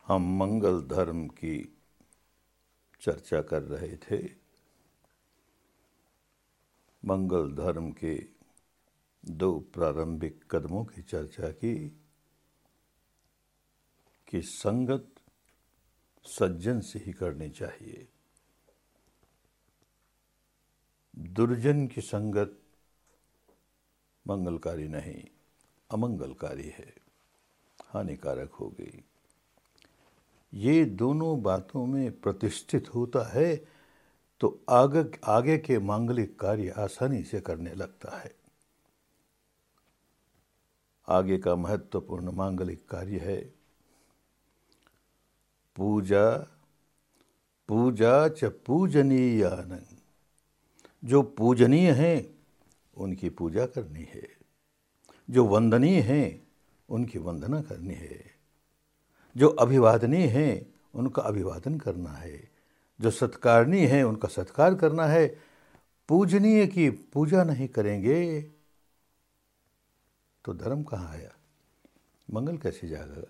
हम मंगल धर्म की चर्चा कर रहे थे। मंगल धर्म के दो प्रारंभिक कदमों की चर्चा की कि संगत सज्जन से ही करनी चाहिए। दुर्जन की संगत मंगलकारी नहीं, अमंगलकारी है, हानिकारक हो गई। ये दोनों बातों में प्रतिष्ठित होता है तो आगे के मांगलिक कार्य आसानी से करने लगता है। आगे का महत्वपूर्ण मांगलिक कार्य है पूजा। पूजा च पूजनीयानंग, जो पूजनीय हैं उनकी पूजा करनी है, जो वंदनीय हैं उनकी वंदना करनी है, जो अभिवादनीय हैं उनका अभिवादन करना है, जो सत्कारणीय है उनका सत्कार करना है। पूजनीय की पूजा नहीं करेंगे तो धर्म कहाँ आया, मंगल कैसे जाएगा।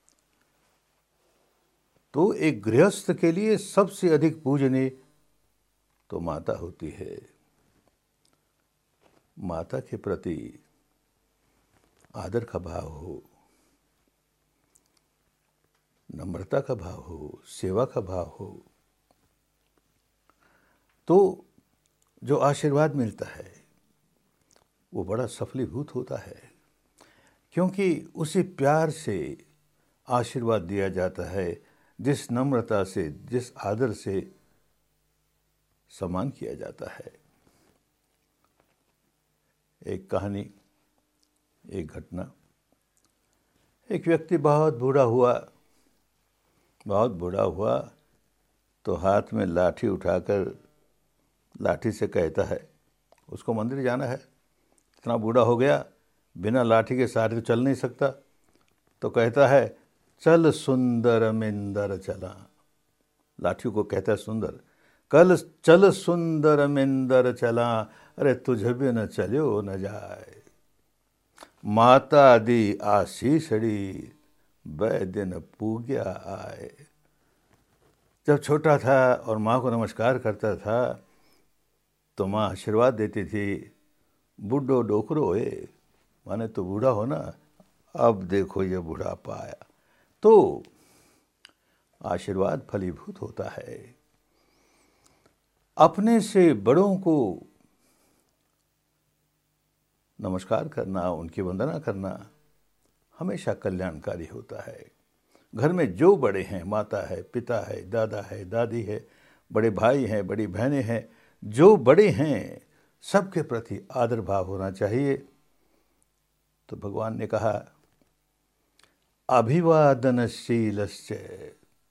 तो एक गृहस्थ के लिए सबसे अधिक पूजनीय तो माता होती है। माता के प्रति आदर का भाव हो, नम्रता का भाव हो, सेवा का भाव हो, तो जो आशीर्वाद मिलता है वो बड़ा सफलीभूत होता है, क्योंकि उसी प्यार से आशीर्वाद दिया जाता है, जिस नम्रता से, जिस आदर से सम्मान किया जाता है। एक कहानी, एक घटना। एक व्यक्ति बहुत बूढ़ा हुआ तो हाथ में लाठी उठाकर लाठी से कहता है, उसको मंदिर जाना है, इतना बूढ़ा हो गया, बिना लाठी के सहारे तो चल नहीं सकता। तो कहता है, चल सुंदर मिंदर चला। लाठी को कहता है सुंदर, कल चल सुंदर मिंदर चला, अरे तुझे भी न चलो न जाए। माता दी आशीषड़ी वैद्य न पूग्या आए। जब छोटा था और माँ को नमस्कार करता था तो माँ आशीर्वाद देती थी, बूढ़ो डोकरो है, माने तो बूढ़ा हो ना, अब देखो ये बुढ़ापा आया। तो आशीर्वाद फलीभूत होता है। अपने से बड़ों को नमस्कार करना, उनकी वंदना करना हमेशा कल्याणकारी होता है। घर में जो बड़े हैं, माता है, पिता है, दादा है, दादी है, बड़े भाई हैं, बड़ी बहनें हैं, जो बड़े हैं सबके प्रति आदर भाव होना चाहिए। तो भगवान ने कहा, अभिवादनशीलस्य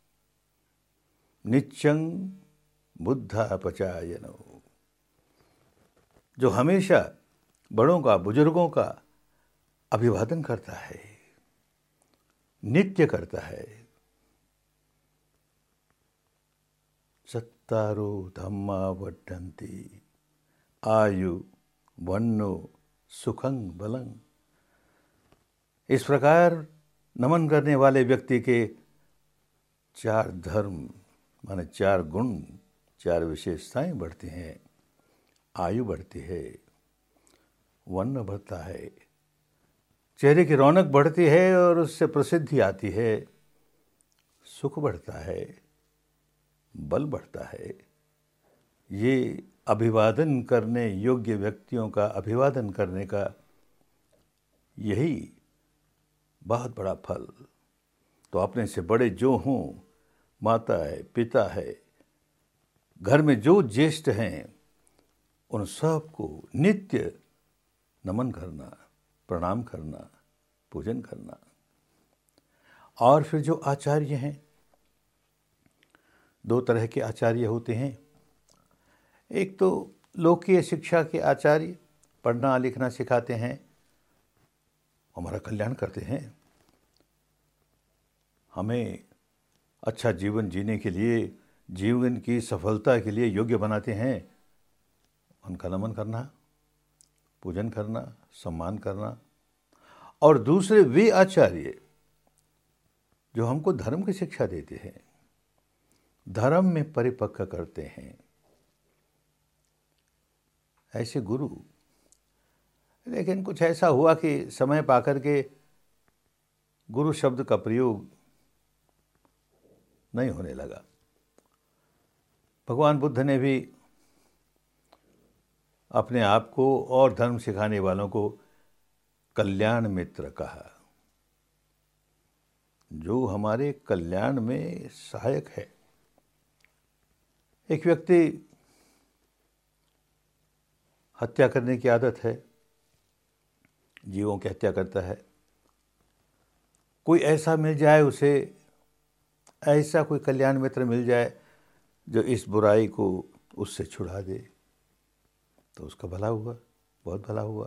नित्यं बुद्धापचायनो। जो हमेशा बड़ों का, बुजुर्गों का अभिवादन करता है, नित्य करता है। चत्तारो धम्मा वर्धन्ति आयु वन्नो सुखं बलं। इस प्रकार नमन करने वाले व्यक्ति के चार धर्म माने चार गुण, चार विशेषताएं बढ़ती हैं। आयु बढ़ती है, वर्ण बढ़ता है, चेहरे की रौनक बढ़ती है और उससे प्रसिद्धि आती है, सुख बढ़ता है, बल बढ़ता है। ये अभिवादन करने योग्य व्यक्तियों का अभिवादन करने का यही बहुत बड़ा फल। तो अपने से बड़े जो हों, माता है, पिता है, घर में जो ज्येष्ठ हैं, उन सब को नित्य नमन करना, प्रणाम करना, पूजन करना। और फिर जो आचार्य हैं, दो तरह के आचार्य होते हैं। एक तो लोकीय शिक्षा के आचार्य, पढ़ना लिखना सिखाते हैं, हमारा कल्याण करते हैं, हमें अच्छा जीवन जीने के लिए, जीवन की सफलता के लिए योग्य बनाते हैं। उनका नमन करना, पूजन करना, सम्मान करना। और दूसरे वे आचार्य जो हमको धर्म की शिक्षा देते हैं, धर्म में परिपक्व करते हैं, ऐसे गुरु। लेकिन कुछ ऐसा हुआ कि समय पाकर के गुरु शब्द का प्रयोग नहीं होने लगा। भगवान बुद्ध ने भी अपने आप को और धर्म सिखाने वालों को कल्याण मित्र कहा, जो हमारे कल्याण में सहायक है। एक व्यक्ति हत्या करने की आदत है, जीवों की हत्या करता है। कोई ऐसा मिल जाए उसे, ऐसा कोई कल्याण मित्र मिल जाए जो इस बुराई को उससे छुड़ा दे, तो उसका भला हुआ, बहुत भला हुआ।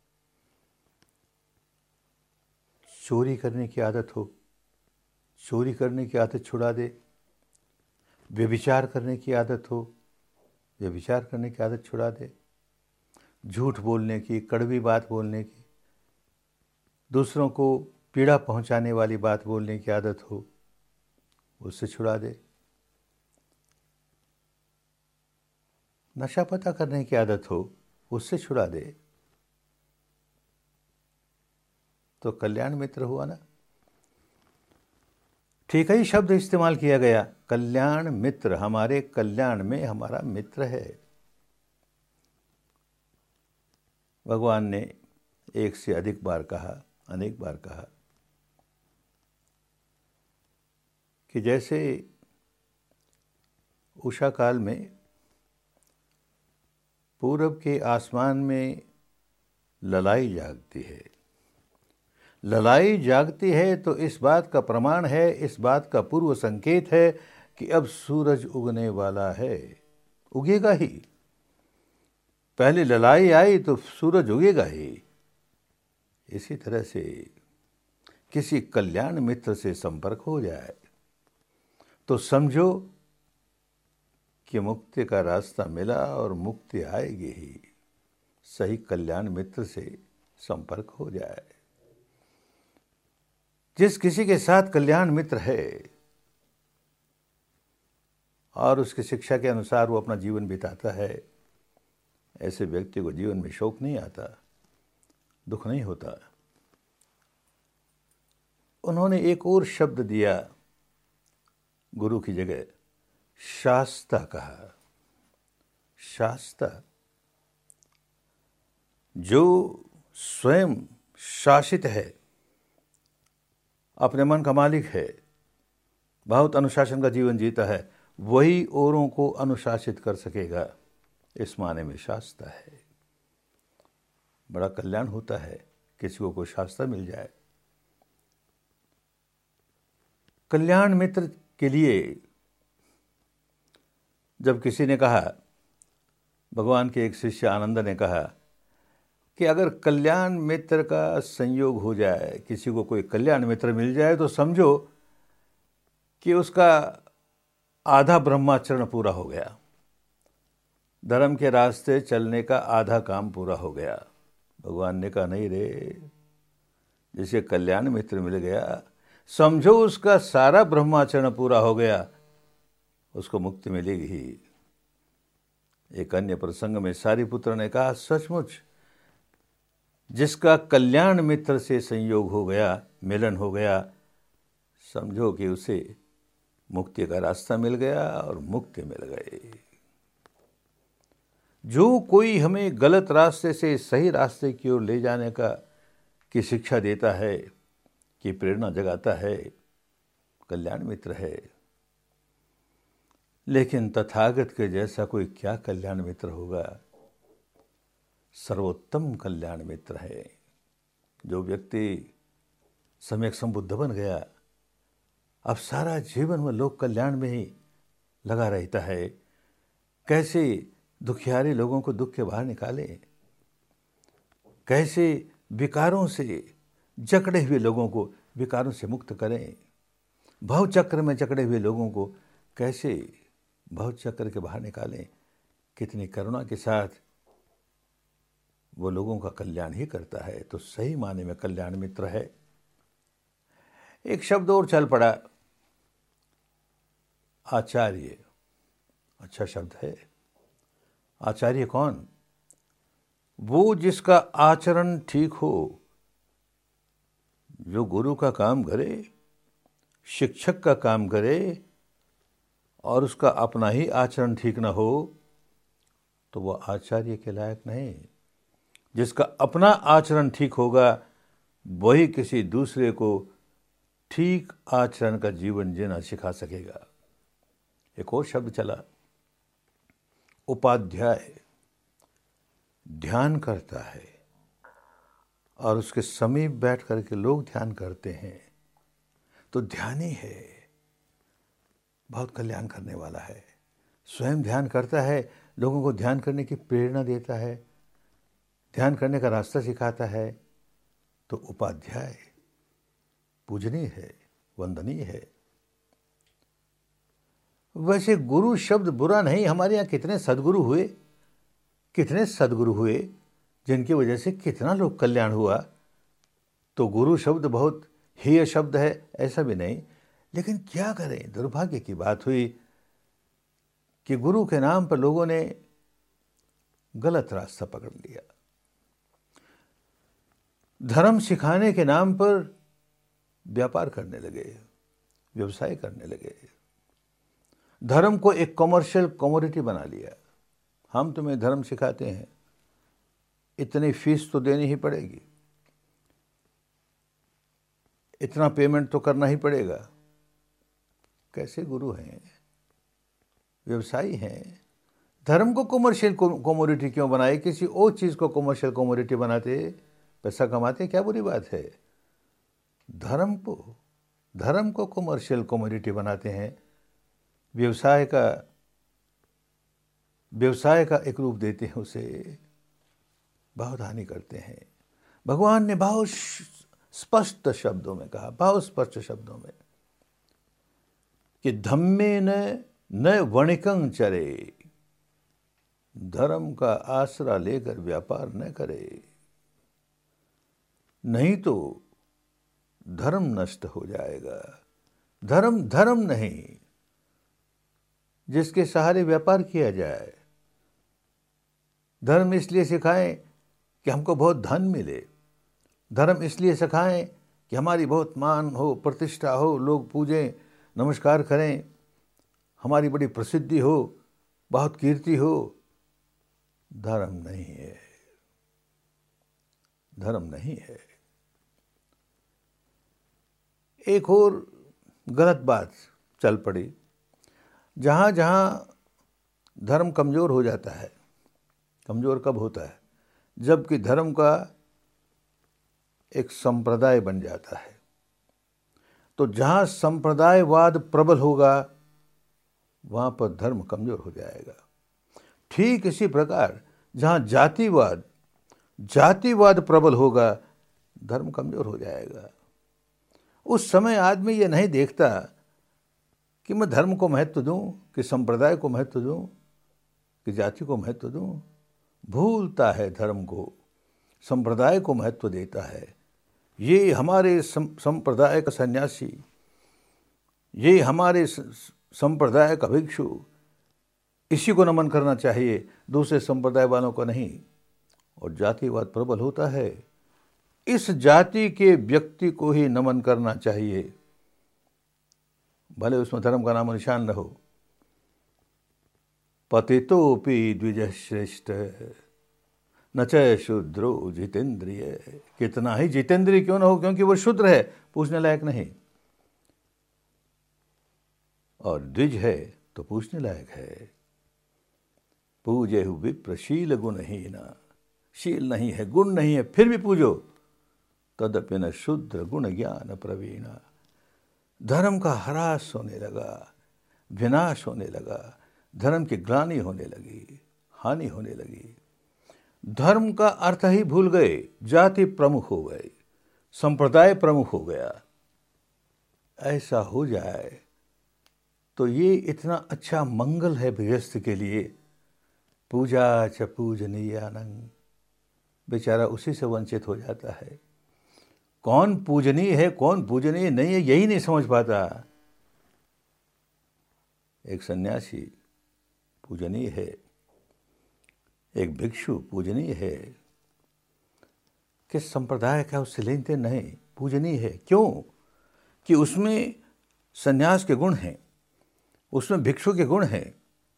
चोरी करने की आदत हो, चोरी करने की आदत छुड़ा दे। व्यभिचार करने की आदत हो, व्यभिचार करने की आदत छुड़ा दे। झूठ बोलने की, कड़वी बात बोलने की, दूसरों को पीड़ा पहुंचाने वाली बात बोलने की आदत हो, उससे छुड़ा दे। नशा पता करने की आदत हो, उससे छुड़ा दे, तो कल्याण मित्र हुआ ना। ठीक ही शब्द इस्तेमाल किया गया, कल्याण मित्र, हमारे कल्याण में हमारा मित्र है। भगवान ने एक से अधिक बार कहा, अनेक बार कहा कि जैसे उषा काल में पूरब के आसमान में ललाई जागती है। ललाई जागती है तो इस बात का प्रमाण है, इस बात का पूर्व संकेत है कि अब सूरज उगने वाला है, उगेगा ही। पहले ललाई आई तो सूरज उगेगा ही। इसी तरह से किसी कल्याण मित्र से संपर्क हो जाए तो समझो कि मुक्ति का रास्ता मिला और मुक्ति आएगी ही। सही कल्याण मित्र से संपर्क हो जाए। जिस किसी के साथ कल्याण मित्र है और उसकी शिक्षा के अनुसार वो अपना जीवन बिताता है, ऐसे व्यक्ति को जीवन में शोक नहीं आता, दुख नहीं होता। उन्होंने एक और शब्द दिया, गुरु की जगह शास्ता कहा। शास्ता, जो स्वयं शासित है, अपने मन का मालिक है, बहुत अनुशासन का जीवन जीता है, वही औरों को अनुशासित कर सकेगा। इस माने में शास्ता है। बड़ा कल्याण होता है किसी को कोई शास्ता मिल जाए। कल्याण मित्र के लिए जब किसी ने कहा, भगवान के एक शिष्य आनंद ने कहा कि अगर कल्याण मित्र का संयोग हो जाए, किसी को कोई कल्याण मित्र मिल जाए तो समझो कि उसका आधा ब्रह्माचरण पूरा हो गया, धर्म के रास्ते चलने का आधा काम पूरा हो गया। भगवान ने कहा, नहीं रे, जिसे कल्याण मित्र मिल गया समझो उसका सारा ब्रह्माचरण पूरा हो गया, उसको मुक्ति मिलेगी ही। एक अन्य प्रसंग में सारिपुत्र ने कहा, सचमुच जिसका कल्याण मित्र से संयोग हो गया, मिलन हो गया, समझो कि उसे मुक्ति का रास्ता मिल गया और मुक्ति मिल गई। जो कोई हमें गलत रास्ते से सही रास्ते की ओर ले जाने की शिक्षा देता है, की प्रेरणा जगाता है, कल्याण मित्र है। लेकिन तथागत के जैसा कोई क्या कल्याण मित्र होगा। सर्वोत्तम कल्याण मित्र है। जो व्यक्ति सम्यक संबुद्ध बन गया, अब सारा जीवन में लोक कल्याण में ही लगा रहता है। कैसे दुखियारे लोगों को दुख के बाहर निकाले, कैसे विकारों से जकड़े हुए लोगों को विकारों से मुक्त करें, भव चक्र में जकड़े हुए लोगों को कैसे भव चक्र के बाहर निकालें। कितनी करुणा के साथ वो लोगों का कल्याण ही करता है। तो सही माने में कल्याण मित्र है। एक शब्द और चल पड़ा, आचार्य। अच्छा शब्द है। आचार्य कौन? वो जिसका आचरण ठीक हो, जो गुरु का काम करे, शिक्षक का काम करे और उसका अपना ही आचरण ठीक ना हो तो वह आचार्य के लायक नहीं। जिसका अपना आचरण ठीक होगा वही किसी दूसरे को ठीक आचरण का जीवन जीना सिखा सकेगा। एक और शब्द चला, उपाध्याय। ध्यान करता है और उसके समीप बैठ करके लोग ध्यान करते हैं तो ध्यानी है, बहुत कल्याण करने वाला है। स्वयं ध्यान करता है, लोगों को ध्यान करने की प्रेरणा देता है, ध्यान करने का रास्ता सिखाता है, तो उपाध्याय पूजनीय है, वंदनीय है। वैसे गुरु शब्द बुरा नहीं। हमारे यहाँ कितने सदगुरु हुए जिनकी वजह से कितना लोग कल्याण हुआ। तो गुरु शब्द बहुत हेय शब्द है ऐसा भी नहीं, लेकिन क्या करें, दुर्भाग्य की बात हुई कि गुरु के नाम पर लोगों ने गलत रास्ता पकड़ लिया। धर्म सिखाने के नाम पर व्यापार करने लगे, व्यवसाय करने लगे। धर्म को एक कमर्शियल कमोडिटी बना लिया। हम तुम्हें धर्म सिखाते हैं, इतनी फीस तो देनी ही पड़ेगी, इतना पेमेंट तो करना ही पड़ेगा। कैसे गुरु हैं, व्यवसायी हैं। धर्म को कमर्शियल कमोडिटी क्यों बनाए? किसी और चीज़ को कमर्शियल कमोडिटी बनाते, पैसा कमाते, क्या बुरी बात है? धर्म को कमर्शियल कमोडिटी बनाते हैं, व्यवसाय का एक रूप देते हैं, उसे बहुत हानि करते हैं। भगवान ने बहुत स्पष्ट शब्दों में कहा, बहुत स्पष्ट शब्दों में, कि धम्मे न वणिकं चरे। धर्म का आसरा लेकर व्यापार न करे, नहीं तो धर्म नष्ट हो जाएगा। धर्म नहीं जिसके सहारे व्यापार किया जाए। धर्म इसलिए सिखाएं कि हमको बहुत धन मिले, धर्म इसलिए सिखाएं कि हमारी बहुत मान हो, प्रतिष्ठा हो, लोग पूजें, नमस्कार करें, हमारी बड़ी प्रसिद्धि हो, बहुत कीर्ति हो। धर्म नहीं है, धर्म नहीं है। एक और गलत बात चल पड़ी, जहाँ जहाँ धर्म कमज़ोर हो जाता है। कमज़ोर कब होता है? जबकि धर्म का एक संप्रदाय बन जाता है। तो जहाँ संप्रदायवाद प्रबल होगा वहाँ पर धर्म कमज़ोर हो जाएगा। ठीक इसी प्रकार जहाँ जातिवाद प्रबल होगा धर्म कमज़ोर हो जाएगा। उस समय आदमी ये नहीं देखता कि मैं धर्म को महत्व दूं, कि संप्रदाय को महत्व दूं, कि जाति को महत्व दूं। भूलता है धर्म को, संप्रदाय को महत्व देता है। ये हमारे संप्रदाय का सन्यासी, ये हमारे संप्रदाय का भिक्षु, इसी को नमन करना चाहिए, दूसरे संप्रदाय वालों को नहीं। और जातिवाद प्रबल होता है, इस जाति के व्यक्ति को ही नमन करना चाहिए, भले उसमें धर्म का नाम निशान न हो। पतितोपि द्विज श्रेष्ठ न च शूद्रो जितेंद्रिय। कितना ही जितेंद्रिय क्यों न हो, क्योंकि वो शूद्र है, पूछने लायक नहीं, और द्विज है तो पूछने लायक है। पूजे विप्रशील गुणहीना। शील नहीं है, गुण नहीं है, फिर भी पूजो। तदपि न शूद्र गुण ज्ञान प्रवीणा। धर्म का ह्रास होने लगा, विनाश होने लगा, धर्म की ग्लानि होने लगी, हानि होने लगी। धर्म का अर्थ ही भूल गए, जाति प्रमुख हो गई, संप्रदाय प्रमुख हो गया। ऐसा हो जाए तो ये इतना अच्छा मंगल है गृहस्थ के लिए। पूजा च पूजनीयानंग, बेचारा उसी से वंचित हो जाता है। कौन पूजनीय है, कौन पूजनीय नहीं है, यही नहीं समझ पाता। एक सन्यासी पूजनीय है, एक भिक्षु पूजनीय है। किस संप्रदाय का उससे लेन देन नहीं, पूजनीय है। क्यों? कि उसमें सन्यास के गुण हैं, उसमें भिक्षु के गुण हैं।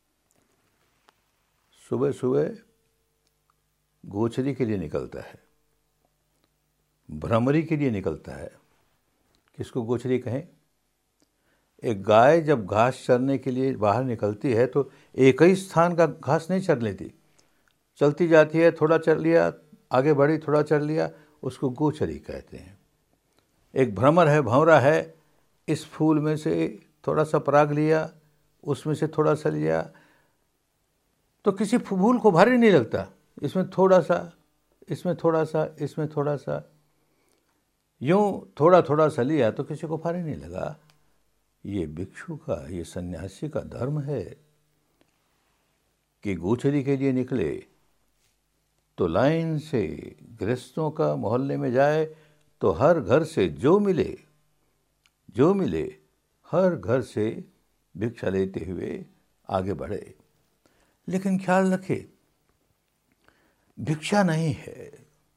सुबह सुबह गोचरी के लिए निकलता है, भ्रमरी के लिए निकलता है। किसको गोचरी कहें? एक गाय जब घास चरने के लिए बाहर निकलती है तो एक ही स्थान का घास नहीं चर लेती, चलती जाती है, थोड़ा चर लिया, आगे बढ़ी, थोड़ा चर लिया, उसको गोचरी कहते हैं। एक भ्रमर है, भंवरा है, इस फूल में से थोड़ा सा पराग लिया, उसमें से थोड़ा सा लिया, तो किसी फूल को भारी नहीं लगता। इसमें थोड़ा सा, इसमें थोड़ा सा, इसमें थोड़ा सा, यूं थोड़ा थोड़ा सा लिया तो किसी को भारी नहीं लगा। ये भिक्षु का, ये सन्यासी का धर्म है कि गोचरी के लिए निकले तो लाइन से गृहस्थों का मोहल्ले में जाए तो हर घर से जो मिले हर घर से भिक्षा लेते हुए आगे बढ़े। लेकिन ख्याल रखे, भिक्षा नहीं है।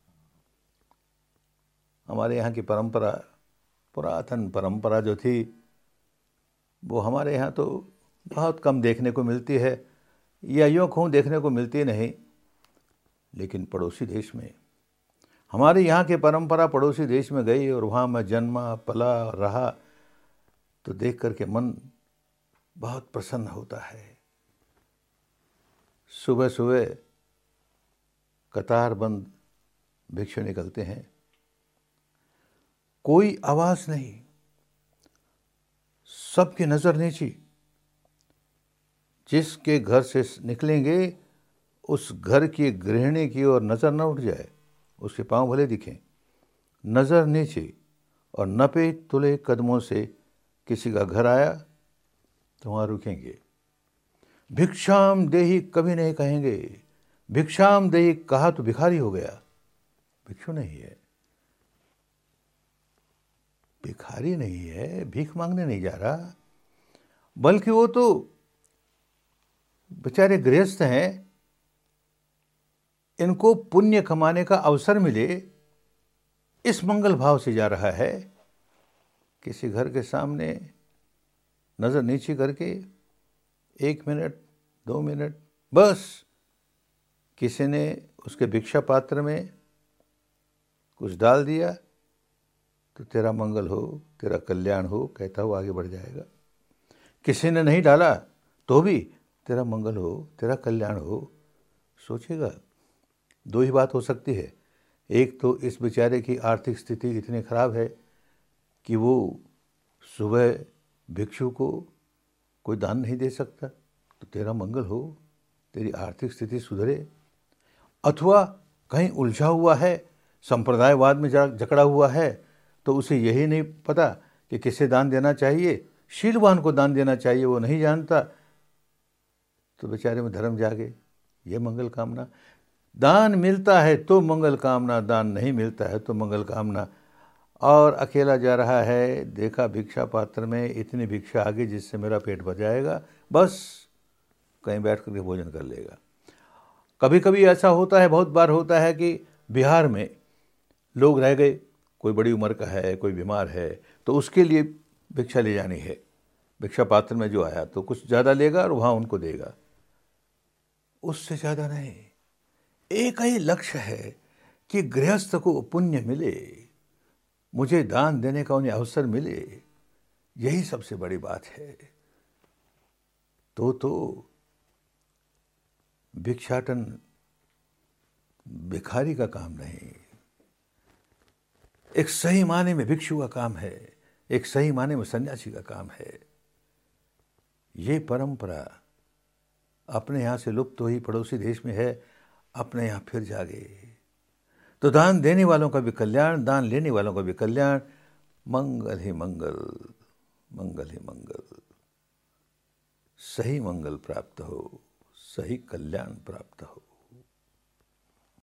हमारे यहाँ की परंपरा, पुरातन परंपरा जो थी, वो हमारे यहाँ तो बहुत कम देखने को मिलती है, या यूँ कहूँ देखने को मिलती नहीं। लेकिन पड़ोसी देश में, हमारे यहाँ की परंपरा पड़ोसी देश में गई और वहाँ मैं जन्मा पला रहा, तो देख करके मन बहुत प्रसन्न होता है। सुबह सुबह कतार बंद भिक्षु निकलते हैं, कोई आवाज नहीं, सबकी नजर नीची। जिसके घर से निकलेंगे उस घर की गृहिणी की ओर नजर न उठ जाए, उसके पांव भले दिखें, नजर नीचे, और नपे तुले कदमों से किसी का घर आया तो वहां रुकेंगे। भिक्षाम देहि कभी नहीं कहेंगे। भिक्षाम देहि कहा तो भिखारी हो गया, भिक्षु नहीं है, भिखारी नहीं है, भीख मांगने नहीं जा रहा, बल्कि वो तो बेचारे गृहस्थ हैं, इनको पुण्य कमाने का अवसर मिले, इस मंगल भाव से जा रहा है। किसी घर के सामने नजर नीची करके 1 मिनट 2 मिनट बस किसी ने उसके भिक्षा पात्र में कुछ डाल दिया तो तेरा मंगल हो, तेरा कल्याण हो कहता हुआ आगे बढ़ जाएगा। किसी ने नहीं डाला तो भी तेरा मंगल हो, तेरा कल्याण हो। सोचेगा, दो ही बात हो सकती है, एक तो इस बेचारे की आर्थिक स्थिति इतनी खराब है कि वो सुबह भिक्षु को कोई दान नहीं दे सकता, तो तेरा मंगल हो, तेरी आर्थिक स्थिति सुधरे। अथवा कहीं उलझा हुआ है, संप्रदायवाद में जकड़ा हुआ है, तो उसे यही नहीं पता कि किसे दान देना चाहिए, शीलवान को दान देना चाहिए, वो नहीं जानता, तो बेचारे में धर्म जागे, ये मंगल कामना। दान मिलता है तो मंगल कामना, दान नहीं मिलता है तो मंगल कामना। और अकेला जा रहा है, देखा भिक्षा पात्र में इतनी भिक्षा आ गई जिससे मेरा पेट भर जाएगा, बस कहीं बैठ करके भोजन कर लेगा। कभी कभी ऐसा होता है, बहुत बार होता है कि बिहार में लोग रह गए, कोई बड़ी उम्र का है, कोई बीमार है, तो उसके लिए भिक्षा ले जानी है। भिक्षा पात्र में जो आया तो कुछ ज़्यादा लेगा और वहाँ उनको देगा, उससे ज़्यादा नहीं। एक ही लक्ष्य है कि गृहस्थ को पुण्य मिले, मुझे दान देने का उन्हें अवसर मिले, यही सबसे बड़ी बात है। तो भिक्षाटन भिखारी का काम नहीं, एक सही माने में भिक्षु का काम है, एक सही माने में सन्यासी का काम है। ये परंपरा अपने यहाँ से लुप्त हुई, पड़ोसी देश में है, अपने यहाँ फिर जागे तो दान देने वालों का भी कल्याण, दान लेने वालों का भी कल्याण। मंगल ही मंगल, मंगल ही मंगल। सही मंगल प्राप्त हो, सही कल्याण प्राप्त हो।